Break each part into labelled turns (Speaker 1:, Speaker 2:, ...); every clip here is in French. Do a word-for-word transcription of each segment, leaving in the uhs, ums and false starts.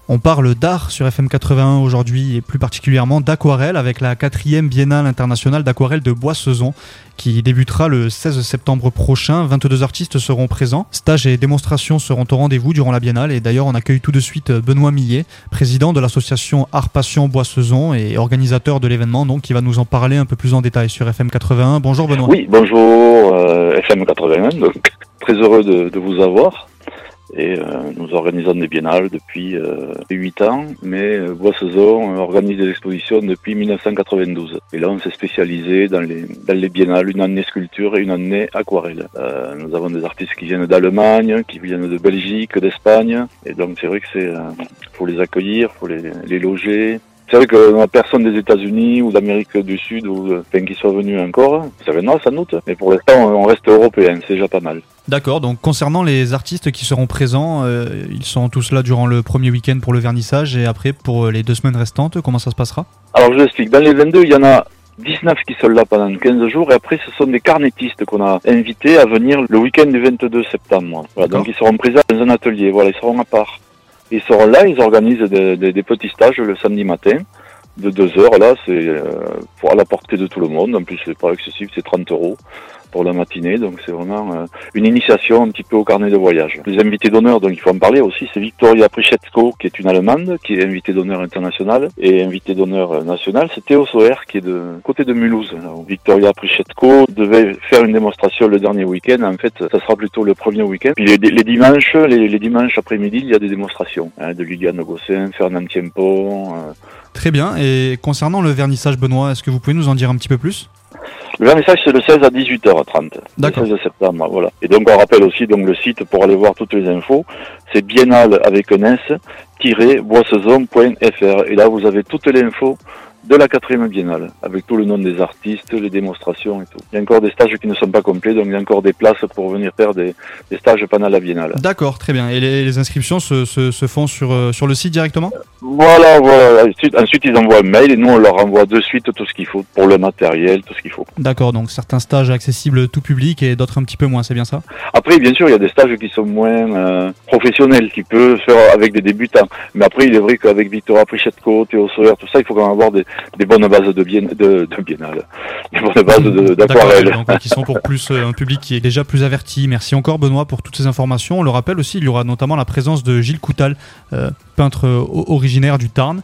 Speaker 1: On parle d'art sur F M quatre-vingt-un aujourd'hui et plus particulièrement d'aquarelle avec la quatrième biennale internationale d'aquarelle de Boissezon qui débutera le seize septembre prochain. vingt-deux artistes seront présents. Stages et démonstrations seront au rendez-vous durant la biennale et d'ailleurs on accueille tout de suite Benoît Millet, président de l'association Art Passion Boissezon et organisateur de l'événement, donc qui va nous en parler un peu plus en détail sur F M quatre-vingt-un. Bonjour Benoît.
Speaker 2: Oui, bonjour euh, F M quatre-vingt-un, donc très heureux de, de vous avoir. Et euh, nous organisons des biennales depuis euh, huit ans, mais euh, Boissezon organise des expositions depuis mille neuf cent quatre-vingt-douze. Et là, on s'est spécialisé dans les, dans les biennales, une année sculpture et une année aquarelle. Euh, nous avons des artistes qui viennent d'Allemagne, qui viennent de Belgique, d'Espagne, et donc c'est vrai que c'est, euh, faut les accueillir, faut les, les loger. C'est vrai qu'on n'a personne des États-Unis ou d'Amérique du Sud ou enfin, qui soit venu encore. Ça viendra sans doute, mais pour l'instant, on reste européen, c'est déjà pas mal.
Speaker 1: D'accord, donc concernant les artistes qui seront présents, euh, ils sont tous là durant le premier week-end pour le vernissage et après pour les deux semaines restantes, comment ça se passera ?
Speaker 2: Alors je vous explique, dans les vingt-deux, il y en a dix-neuf qui sont là pendant quinze jours et après ce sont des carnétistes qu'on a invités à venir le week-end du vingt-deux septembre. Voilà, donc ils seront présents dans un atelier, voilà, ils seront à part. Ils seront là, ils organisent des, des, des petits stages le samedi matin de deux heures. Là, c'est euh, pour à la portée de tout le monde. En plus, c'est pas excessif, c'est trente euros pour la matinée. Donc, c'est vraiment euh, une initiation un petit peu au carnet de voyage. Les invités d'honneur, donc il faut en parler aussi, c'est Victoria Prischetko, qui est une Allemande, qui est invitée d'honneur internationale. Et invitée d'honneur nationale, c'est Théo Soer, qui est de côté de Mulhouse. Alors, Victoria Prischetko devait faire une démonstration le dernier week-end. En fait, ça sera plutôt le premier week-end. Puis les, les dimanches, les, les dimanches après-midi, il y a des démonstrations hein, de Liliane Gossin, Fernand Tiempon. Euh...
Speaker 1: Très bien. Et concernant le vernissage, Benoît, est-ce que vous pouvez nous en dire un petit peu plus ?
Speaker 2: Le vernissage, c'est le seize à dix-huit heures trente.
Speaker 1: D'accord.
Speaker 2: Le seize septembre, voilà. Et donc, on rappelle aussi donc le site pour aller voir toutes les infos. C'est biennale avec un S, boissezon point f r. Et là, vous avez toutes les infos de la quatrième biennale, avec tout le nom des artistes, les démonstrations et tout. Il y a encore des stages qui ne sont pas complets, donc il y a encore des places pour venir faire des, des stages pendant la biennale.
Speaker 1: D'accord, très bien. Et les, les inscriptions se, se, se font sur, euh, sur le site directement ?
Speaker 2: Voilà, voilà. Ensuite, ensuite, ils envoient un mail et nous, on leur envoie de suite tout ce qu'il faut, pour le matériel, tout ce qu'il faut.
Speaker 1: D'accord, donc certains stages accessibles tout public et d'autres un petit peu moins, c'est bien ça ?
Speaker 2: Après, bien sûr, il y a des stages qui sont moins euh, professionnels, qui peuvent faire avec des débutants. Mais après, il est vrai qu'avec Victoria Prischetko, Théo Soer, tout ça, il faut quand même avoir des des bonnes bases de, bien, de, de biennale, des bonnes bases de, d'aquarelle.
Speaker 1: Donc, qui sont pour plus euh, un public qui est déjà plus averti. Merci encore Benoît pour toutes ces informations. On le rappelle aussi, il y aura notamment la présence de Gilles Coutal, euh, peintre euh, originaire du Tarn,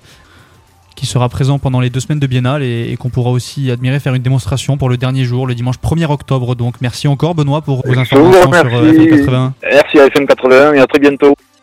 Speaker 1: qui sera présent pendant les deux semaines de biennale et, et qu'on pourra aussi admirer faire une démonstration pour le dernier jour, le dimanche premier octobre. Donc merci encore Benoît pour vos informations sur euh, F M quatre-vingt-un.
Speaker 2: Merci à F M quatre-vingt-un et à très bientôt.